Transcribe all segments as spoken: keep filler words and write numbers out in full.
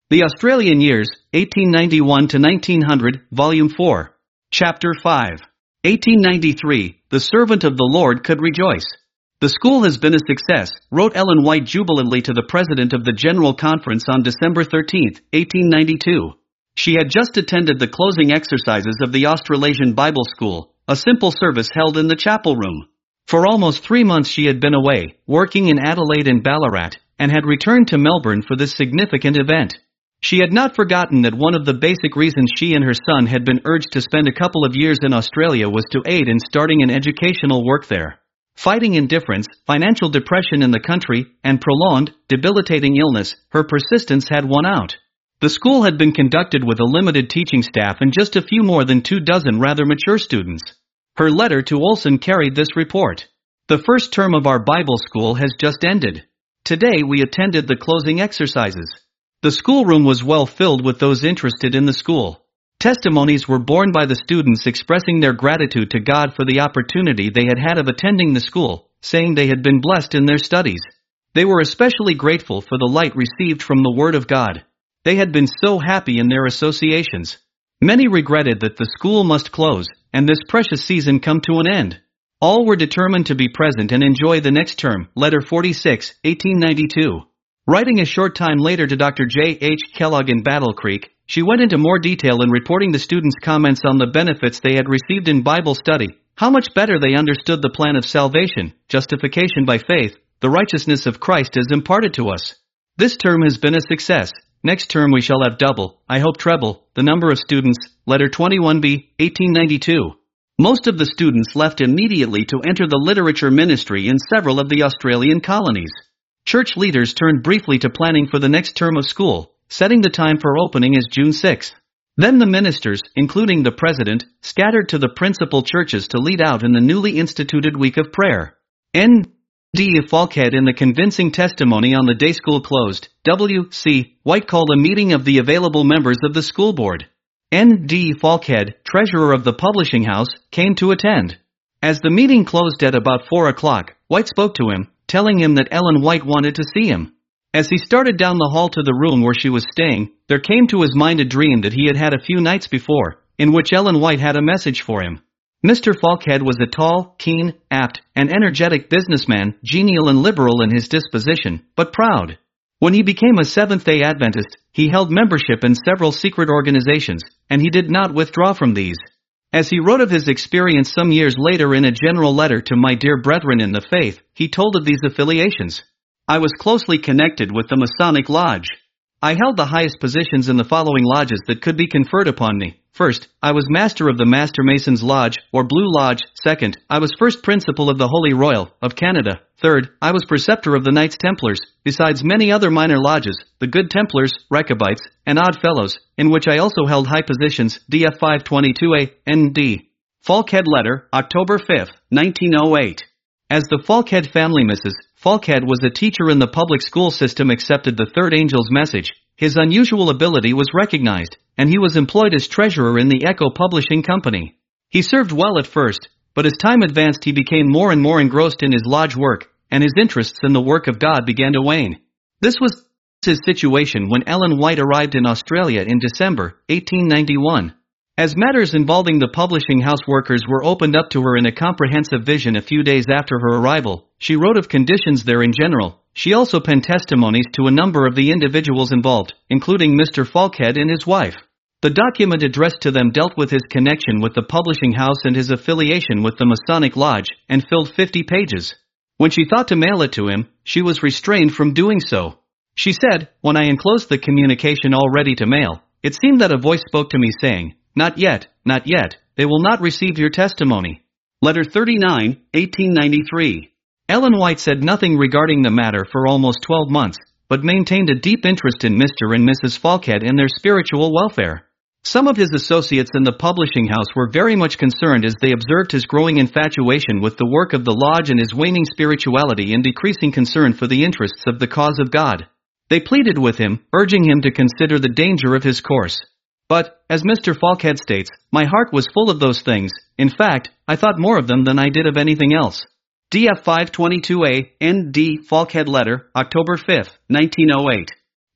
The Australian Years, eighteen ninety-one to nineteen hundred, Volume four. Chapter five. eighteen ninety-three, The Servant of the Lord Could Rejoice. The school has been a success, wrote Ellen White jubilantly to the President of the General Conference on December thirteenth, eighteen ninety-two. She had just attended the closing exercises of the Australasian Bible School, a simple service held in the chapel room. For almost three months she had been away, working in Adelaide and Ballarat, and had returned to Melbourne for this significant event. She had not forgotten that one of the basic reasons she and her son had been urged to spend a couple of years in Australia was to aid in starting an educational work there. Fighting indifference, financial depression in the country, and prolonged, debilitating illness, her persistence had won out. The school had been conducted with a limited teaching staff and just a few more than two dozen rather mature students. Her letter to Olson carried this report. The first term of our Bible school has just ended. Today we attended the closing exercises. The schoolroom was well filled with those interested in the school. Testimonies were borne by the students expressing their gratitude to God for the opportunity they had had of attending the school, saying they had been blessed in their studies. They were especially grateful for the light received from the Word of God. They had been so happy in their associations. Many regretted that the school must close, and this precious season come to an end. All were determined to be present and enjoy the next term. Letter forty-six, eighteen ninety-two. Writing a short time later to Doctor J H Kellogg in Battle Creek, she went into more detail in reporting the students' comments on the benefits they had received in Bible study, how much better they understood the plan of salvation, justification by faith, the righteousness of Christ as imparted to us. This term has been a success. Next term we shall have double, I hope treble, the number of students. Letter twenty-one B, eighteen ninety-two. Most of the students left immediately to enter the literature ministry in several of the Australian colonies. Church leaders turned briefly to planning for the next term of school, setting the time for opening as June sixth. Then the ministers, including the president, scattered to the principal churches to lead out in the newly instituted week of prayer. N D Falkhead in the convincing testimony on the day school closed, W C White called a meeting of the available members of the school board. N D Falkhead, treasurer of the publishing house, came to attend. As the meeting closed at about four o'clock, White spoke to him, telling him that Ellen White wanted to see him. As he started down the hall to the room where she was staying, there came to his mind a dream that he had had a few nights before, in which Ellen White had a message for him. Mister Falkhead was a tall, keen, apt, and energetic businessman, genial and liberal in his disposition, but proud. When he became a Seventh-day Adventist, he held membership in several secret organizations, and he did not withdraw from these. As he wrote of his experience some years later in a general letter to my dear brethren in the faith, he told of these affiliations. I was closely connected with the Masonic Lodge. I held the highest positions in the following lodges that could be conferred upon me. First, I was master of the Master Masons Lodge, or Blue Lodge. Second, I was first principal of the Holy Royal, of Canada. Third, I was preceptor of the Knights Templars, besides many other minor lodges, the Good Templars, Rechabites, and Odd Fellows, in which I also held high positions. D F five twenty-two A, N D. Falkhead Letter, October fifth, nineteen oh eight. As the Falkhead family Missus Falkhead was a teacher in the public school system accepted the third angel's message, his unusual ability was recognized, and he was employed as treasurer in the Echo Publishing Company. He served well at first, but as time advanced he became more and more engrossed in his lodge work, and his interests in the work of God began to wane. This was his situation when Ellen White arrived in Australia in December, eighteen ninety-one. As matters involving the publishing house workers were opened up to her in a comprehensive vision a few days after her arrival, she wrote of conditions there in general. She also penned testimonies to a number of the individuals involved, including Mister Falkhead and his wife. The document addressed to them dealt with his connection with the publishing house and his affiliation with the Masonic Lodge, and filled fifty pages. When she thought to mail it to him, she was restrained from doing so. She said, when I enclosed the communication all ready to mail, it seemed that a voice spoke to me saying, Not yet, not yet, they will not receive your testimony. Letter thirty-nine, eighteen ninety-three. Ellen White said nothing regarding the matter for almost twelve months, but maintained a deep interest in Mister and Missus Falkhead and their spiritual welfare. Some of his associates in the publishing house were very much concerned as they observed his growing infatuation with the work of the lodge and his waning spirituality and decreasing concern for the interests of the cause of God. They pleaded with him, urging him to consider the danger of his course. But, as Mister Falkhead states, my heart was full of those things. In fact, I thought more of them than I did of anything else. D F five twenty-two A, N D Falkhead Letter, October fifth, nineteen oh eight.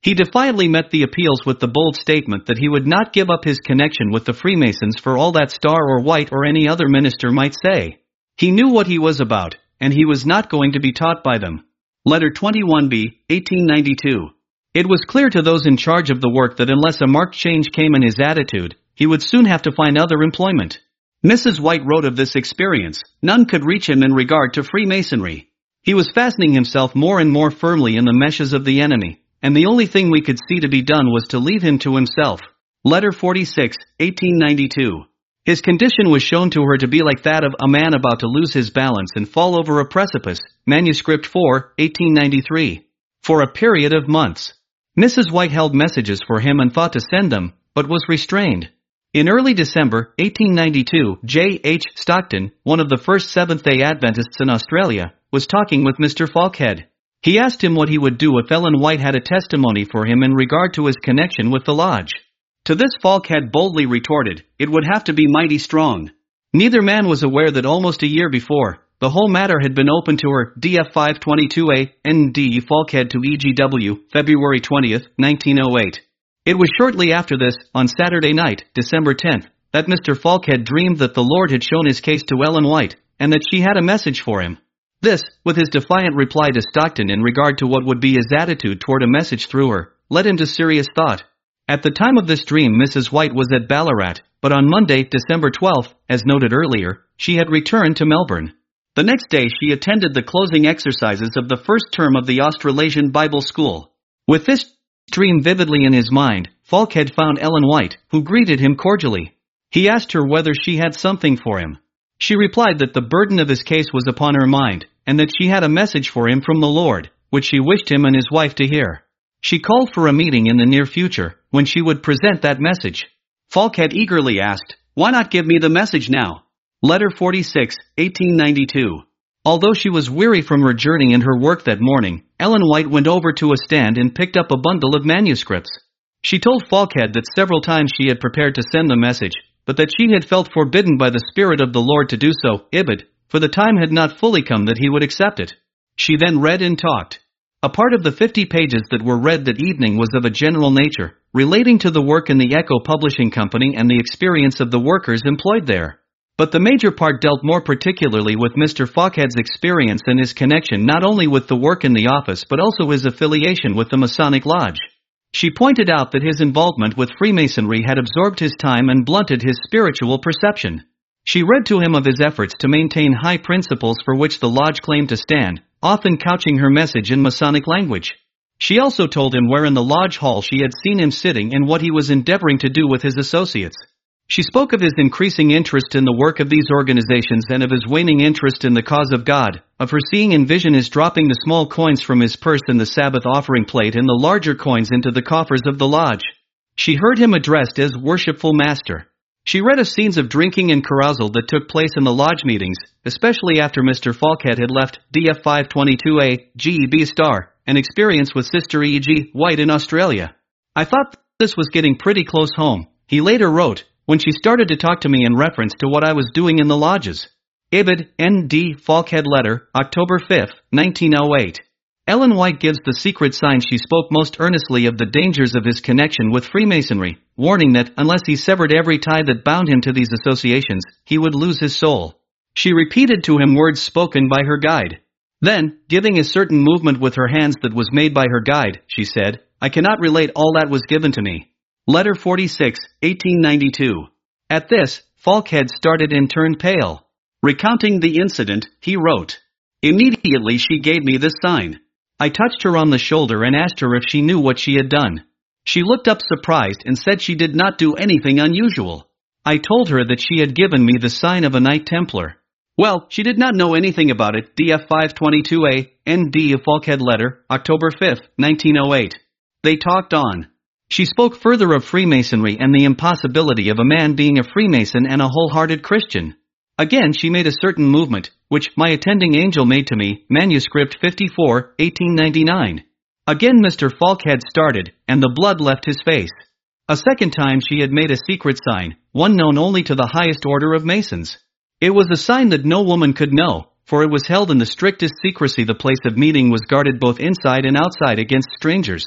He defiantly met the appeals with the bold statement that he would not give up his connection with the Freemasons for all that Starr or White or any other minister might say. He knew what he was about, and he was not going to be taught by them. Letter twenty-one B, eighteen ninety-two. It was clear to those in charge of the work that unless a marked change came in his attitude, he would soon have to find other employment. Missus White wrote of this experience. None could reach him in regard to Freemasonry. He was fastening himself more and more firmly in the meshes of the enemy, and the only thing we could see to be done was to leave him to himself. Letter forty-six, eighteen ninety-two. His condition was shown to her to be like that of a man about to lose his balance and fall over a precipice. Manuscript four, eighteen ninety-three. For a period of months, Missus White held messages for him and thought to send them, but was restrained. In early December, eighteen ninety-two, J H Stockton, one of the first Seventh-day Adventists in Australia, was talking with Mister Falkhead. He asked him what he would do if Ellen White had a testimony for him in regard to his connection with the lodge. To this Falkhead boldly retorted, it would have to be mighty strong. Neither man was aware that almost a year before, the whole matter had been open to her. D F five twenty-two A, N D Falkhead to E G W, February twentieth, nineteen oh eight. It was shortly after this, on Saturday night, December tenth, that Mister Falkhead dreamed that the Lord had shown his case to Ellen White, and that she had a message for him. This, with his defiant reply to Stockton in regard to what would be his attitude toward a message through her, led him to serious thought. At the time of this dream, Missus White was at Ballarat, but on Monday, December twelfth, as noted earlier, she had returned to Melbourne. The next day she attended the closing exercises of the first term of the Australasian Bible School. With this dream vividly in his mind, Falkhead found Ellen White, who greeted him cordially. He asked her whether she had something for him. She replied that the burden of his case was upon her mind, and that she had a message for him from the Lord, which she wished him and his wife to hear. She called for a meeting in the near future, when she would present that message. Falkhead eagerly asked, "Why not give me the message now?" Letter forty-six, eighteen ninety-two. Although she was weary from her journey and her work that morning, Ellen White went over to a stand and picked up a bundle of manuscripts. She told Falkhead that several times she had prepared to send the message, but that she had felt forbidden by the Spirit of the Lord to do so, Ibid, for the time had not fully come that he would accept it. She then read and talked. A part of the fifty pages that were read that evening was of a general nature, relating to the work in the Echo Publishing Company and the experience of the workers employed there. But the major part dealt more particularly with Mister Falkhead's experience and his connection not only with the work in the office but also his affiliation with the Masonic Lodge. She pointed out that his involvement with Freemasonry had absorbed his time and blunted his spiritual perception. She read to him of his efforts to maintain high principles for which the Lodge claimed to stand, often couching her message in Masonic language. She also told him where in the Lodge hall she had seen him sitting and what he was endeavoring to do with his associates. She spoke of his increasing interest in the work of these organizations and of his waning interest in the cause of God, of her seeing in vision his dropping the small coins from his purse in the Sabbath offering plate and the larger coins into the coffers of the Lodge. She heard him addressed as Worshipful Master. She read of scenes of drinking and carousal that took place in the Lodge meetings, especially after Mister Falkhead had left. D F five twenty-two A, G E B Star, an experience with Sister E G White in Australia. I thought this was getting pretty close home, he later wrote, when she started to talk to me in reference to what I was doing in the lodges. Ibid, N D Falkhead letter, October fifth, nineteen oh eight. Ellen White gives the secret sign she spoke most earnestly of the dangers of his connection with Freemasonry, warning that, unless he severed every tie that bound him to these associations, he would lose his soul. She repeated to him words spoken by her guide. Then, giving a certain movement with her hands that was made by her guide, she said, "I cannot relate all that was given to me." Letter forty-six, eighteen ninety-two. At this, Falkhead started and turned pale. Recounting the incident, he wrote, "Immediately she gave me this sign. I touched her on the shoulder and asked her if she knew what she had done. She looked up surprised and said she did not do anything unusual. I told her that she had given me the sign of a Knight Templar. Well, she did not know anything about it." D F five twenty-two A, N D Falkhead letter, October fifth, nineteen oh eight. They talked on. She spoke further of Freemasonry and the impossibility of a man being a Freemason and a wholehearted Christian. Again she made a certain movement, which my attending angel made to me, manuscript fifty-four, eighteen ninety-nine. Again Mister Falkhead started, and the blood left his face. A second time she had made a secret sign, one known only to the highest order of Masons. It was a sign that no woman could know, for it was held in the strictest secrecy. The place of meeting was guarded both inside and outside against strangers.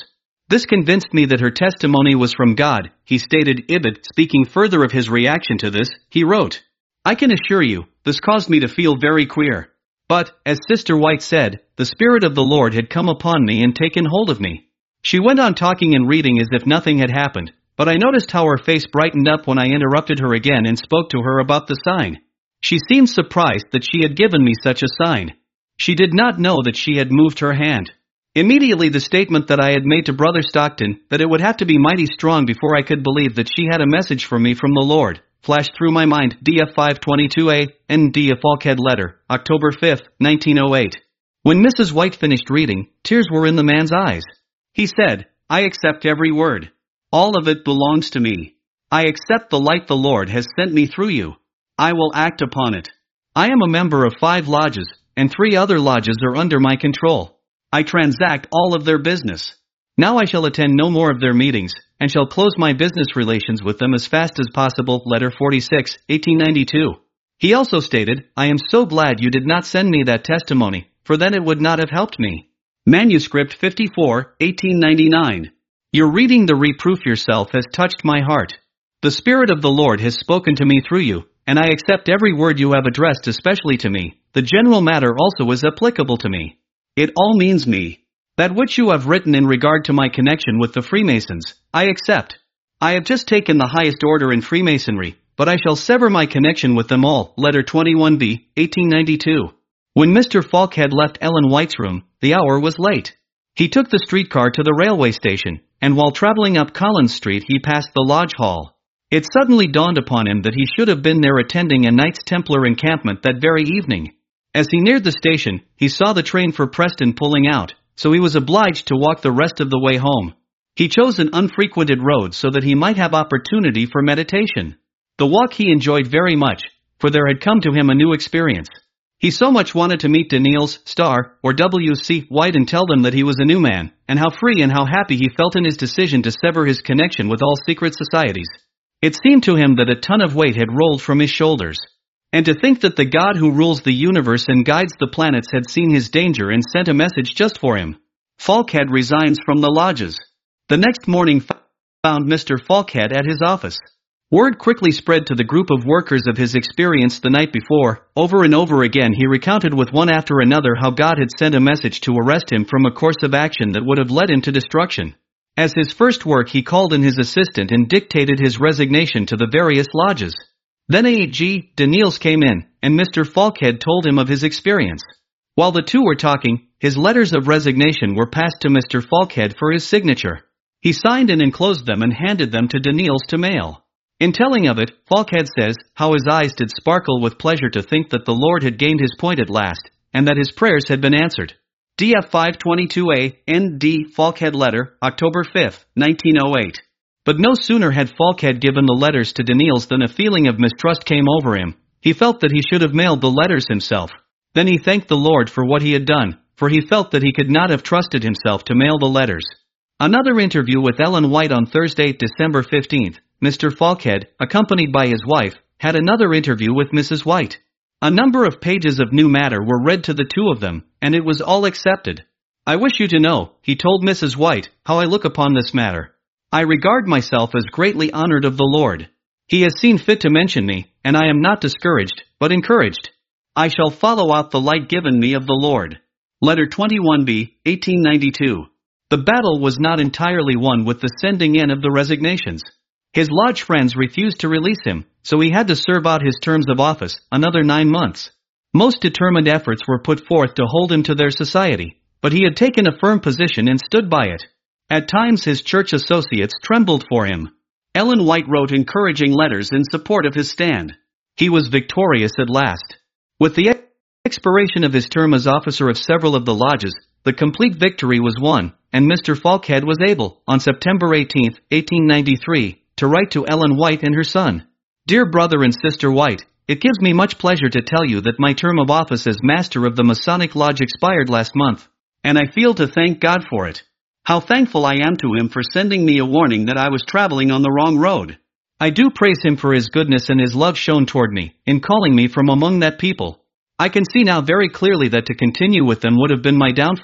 This convinced me that her testimony was from God, he stated. Ibid, speaking further of his reaction to this, he wrote, I can assure you, this caused me to feel very queer. But, as Sister White said, the Spirit of the Lord had come upon me and taken hold of me. She went on talking and reading as if nothing had happened, but I noticed how her face brightened up when I interrupted her again and spoke to her about the sign. She seemed surprised that she had given me such a sign. She did not know that she had moved her hand. Immediately the statement that I had made to Brother Stockton, that it would have to be mighty strong before I could believe that she had a message for me from the Lord, flashed through my mind. D F five twenty-two A, N D. A Falkhead Letter, October fifth, nineteen oh eight. When Missus White finished reading, tears were in the man's eyes. He said, I accept every word. All of it belongs to me. I accept the light the Lord has sent me through you. I will act upon it. I am a member of five lodges, and three other lodges are under my control. I transact all of their business. Now I shall attend no more of their meetings, and shall close my business relations with them as fast as possible. Letter forty-six, eighteen ninety-two. He also stated, I am so glad you did not send me that testimony, for then it would not have helped me. Manuscript fifty-four, eighteen ninety-nine. Your reading the reproof yourself has touched my heart. The Spirit of the Lord has spoken to me through you, and I accept every word you have addressed, especially to me. The general matter also is applicable to me. It all means me. That which you have written in regard to my connection with the Freemasons, I accept. I have just taken the highest order in Freemasonry, but I shall sever my connection with them all. Letter twenty-one B, eighteen ninety-two. When Mister Falkhead left Ellen White's room, the hour was late. He took the streetcar to the railway station, and while traveling up Collins Street he passed the lodge hall. It suddenly dawned upon him that he should have been there attending a Knights Templar encampment that very evening. As he neared the station, he saw the train for Preston pulling out, so he was obliged to walk the rest of the way home. He chose an unfrequented road so that he might have opportunity for meditation. The walk he enjoyed very much, for there had come to him a new experience. He so much wanted to meet Daniels, Starr, or W C White and tell them that he was a new man, and how free and how happy he felt in his decision to sever his connection with all secret societies. It seemed to him that a ton of weight had rolled from his shoulders. And to think that the God who rules the universe and guides the planets had seen his danger and sent a message just for him. Falkhead resigns from the lodges. The next morning found Mister Falkhead at his office. Word quickly spread to the group of workers of his experience the night before. Over and over again he recounted with one after another how God had sent a message to arrest him from a course of action that would have led him to destruction. As his first work he called in his assistant and dictated his resignation to the various lodges. Then A G Daniels came in, and Mister Falkhead told him of his experience. While the two were talking, his letters of resignation were passed to Mister Falkhead for his signature. He signed and enclosed them and handed them to Daniels to mail. In telling of it, Falkhead says how his eyes did sparkle with pleasure to think that the Lord had gained his point at last, and that his prayers had been answered. D F five twenty-two A, N D Falkhead Letter, October fifth, nineteen oh eight. But no sooner had Falkhead given the letters to Daniels than a feeling of mistrust came over him. He felt that he should have mailed the letters himself. Then he thanked the Lord for what he had done, for he felt that he could not have trusted himself to mail the letters. Another interview with Ellen White on Thursday, December fifteenth. Mister Falkhead, accompanied by his wife, had another interview with Missus White. A number of pages of new matter were read to the two of them, and it was all accepted. I wish you to know, he told Missus White, how I look upon this matter. I regard myself as greatly honored of the Lord. He has seen fit to mention me, and I am not discouraged, but encouraged. I shall follow out the light given me of the Lord. Letter twenty-one B, eighteen ninety-two. The battle was not entirely won with the sending in of the resignations. His lodge friends refused to release him, so he had to serve out his terms of office, another nine months. Most determined efforts were put forth to hold him to their society, but he had taken a firm position and stood by it. At times his church associates trembled for him. Ellen White wrote encouraging letters in support of his stand. He was victorious at last. With the expiration of his term as officer of several of the lodges, the complete victory was won, and Mister Falkhead was able, on September eighteenth, eighteen ninety-three, to write to Ellen White and her son. Dear brother and sister White, it gives me much pleasure to tell you that my term of office as master of the Masonic Lodge expired last month, and I feel to thank God for it. How thankful I am to him for sending me a warning that I was traveling on the wrong road. I do praise him for his goodness and his love shown toward me, in calling me from among that people. I can see now very clearly that to continue with them would have been my downfall,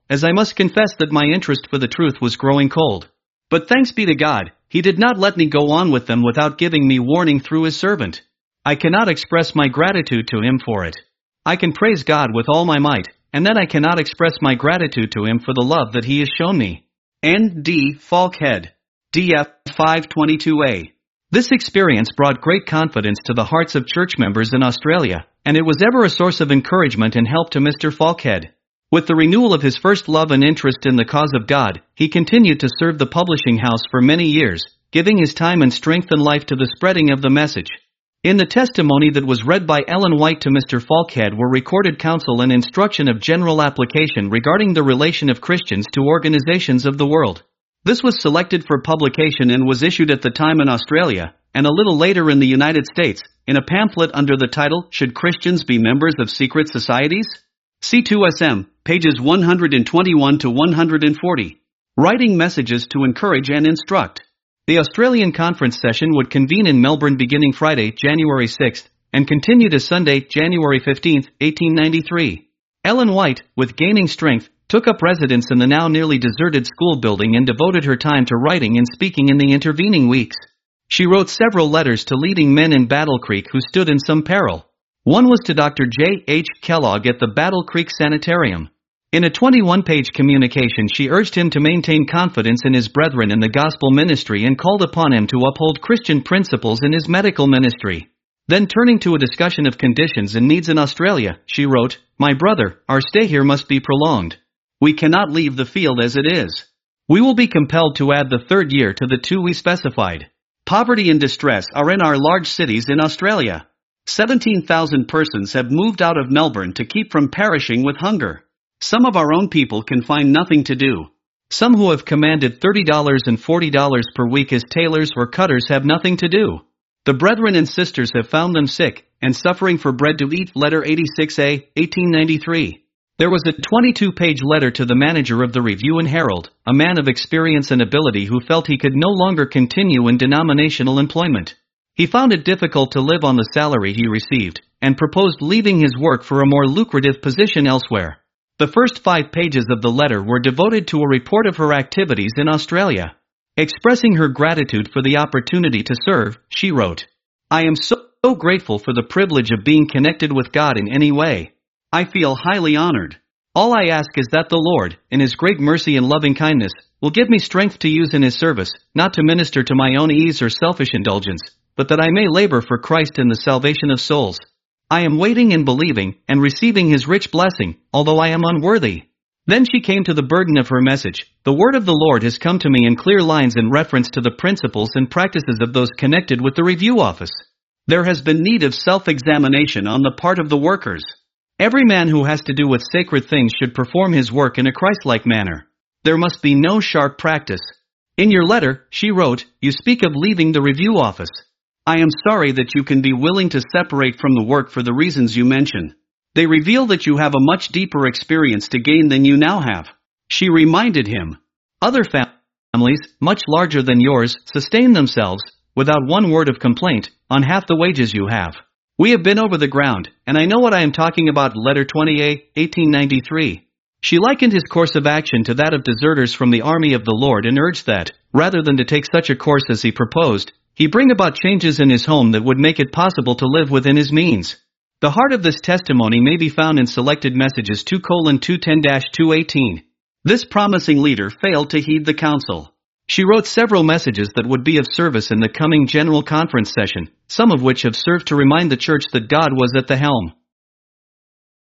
as I must confess that my interest for the truth was growing cold. But thanks be to God, He did not let me go on with them without giving me warning through His servant. I cannot express my gratitude to Him for it. I can praise God with all my might, and then I cannot express my gratitude to Him for the love that He has shown me. N. D. Falkhead. D F five twenty-two A. This experience brought great confidence to the hearts of church members in Australia, and it was ever a source of encouragement and help to Mister Falkhead. With the renewal of his first love and interest in the cause of God, he continued to serve the publishing house for many years, giving his time and strength and life to the spreading of the message. In the testimony that was read by Ellen White to Mister Falkhead were recorded counsel and instruction of general application regarding the relation of Christians to organizations of the world. This was selected for publication and was issued at the time in Australia, and a little later in the United States, in a pamphlet under the title, Should Christians Be Members of Secret Societies? C two S M, pages one hundred twenty-one to one hundred forty. Writing messages to encourage and instruct. The Australian conference session would convene in Melbourne beginning Friday, January sixth, and continue to Sunday, January fifteenth, eighteen ninety-three. Ellen White, with gaining strength, took up residence in the now nearly deserted school building and devoted her time to writing and speaking in the intervening weeks. She wrote several letters to leading men in Battle Creek who stood in some peril. One was to Doctor J H Kellogg at the Battle Creek Sanitarium. In a twenty-one page communication she urged him to maintain confidence in his brethren in the gospel ministry and called upon him to uphold Christian principles in his medical ministry. Then turning to a discussion of conditions and needs in Australia, she wrote, My brother, our stay here must be prolonged. We cannot leave the field as it is. We will be compelled to add the third year to the two we specified. Poverty and distress are in our large cities in Australia. seventeen thousand persons have moved out of Melbourne to keep from perishing with hunger. Some of our own people can find nothing to do. Some who have commanded thirty dollars and forty dollars per week as tailors or cutters have nothing to do. The brethren and sisters have found them sick and suffering for bread to eat. Letter eighty-six A, eighteen ninety-three. There was a twenty-two page letter to the manager of the Review and Herald, a man of experience and ability who felt he could no longer continue in denominational employment. He found it difficult to live on the salary he received, and proposed leaving his work for a more lucrative position elsewhere. The first five pages of the letter were devoted to a report of her activities in Australia. Expressing her gratitude for the opportunity to serve, she wrote, I am so, so grateful for the privilege of being connected with God in any way. I feel highly honored. All I ask is that the Lord, in His great mercy and loving kindness, will give me strength to use in His service, not to minister to my own ease or selfish indulgence, but that I may labor for Christ in the salvation of souls. I am waiting and believing, and receiving His rich blessing, although I am unworthy. Then she came to the burden of her message. The word of the Lord has come to me in clear lines in reference to the principles and practices of those connected with the review office. There has been need of self-examination on the part of the workers. Every man who has to do with sacred things should perform his work in a Christ-like manner. There must be no sharp practice. In your letter, she wrote, you speak of leaving the review office. I am sorry that you can be willing to separate from the work for the reasons you mention. They reveal that you have a much deeper experience to gain than you now have. She reminded him. Other families, much larger than yours, sustain themselves, without one word of complaint, on half the wages you have. We have been over the ground, and I know what I am talking about. Letter twenty A, eighteen ninety-three. She likened his course of action to that of deserters from the army of the Lord and urged that, rather than to take such a course as he proposed, he bring about changes in his home that would make it possible to live within his means. The heart of this testimony may be found in selected messages two colon two ten dash two eighteen. This promising leader failed to heed the counsel. She wrote several messages that would be of service in the coming General Conference session, some of which have served to remind the church that God was at the helm.